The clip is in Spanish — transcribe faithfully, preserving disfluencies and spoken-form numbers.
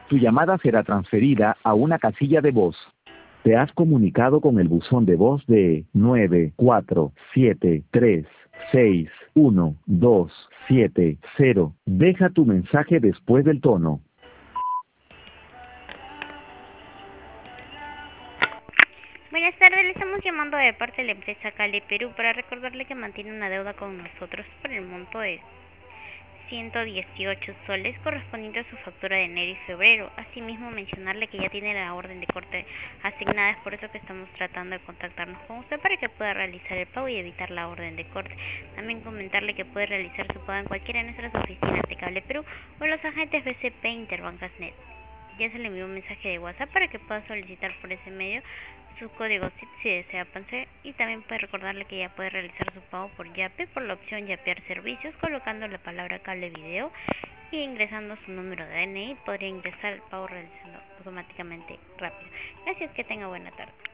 Tu llamada será transferida a una casilla de voz. Te has comunicado con el buzón de voz de nueve cuatro siete tres seis uno dos siete cero. Deja tu mensaje después del tono. Buenas tardes, le estamos llamando de parte de la empresa Cale Perú para recordarle que mantiene una deuda con nosotros por el monto de ciento dieciocho soles correspondiente a su factura de enero y febrero. Asimismo, mencionarle que ya tiene la orden de corte asignada, es por eso que estamos tratando de contactarnos con usted para que pueda realizar el pago y evitar la orden de corte. También comentarle que puede realizar su pago en cualquiera de nuestras oficinas de Cable Perú o en los agentes B C P Interbancas Net. Ya se le envió un mensaje de WhatsApp para que pueda solicitar por ese medio su código S I T si desea avanzar, y también puede recordarle que ya puede realizar su pago por Yape por la opción Yapear Servicios, colocando la palabra cable video y ingresando su número de D N I. Podría ingresar el pago realizando automáticamente rápido. Gracias, que tenga buena tarde.